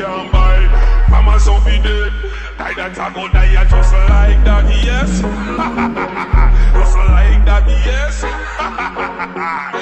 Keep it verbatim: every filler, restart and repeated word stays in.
can't buy. Mama so be dead. Die that I go die just like that, yes. Just like that, yes.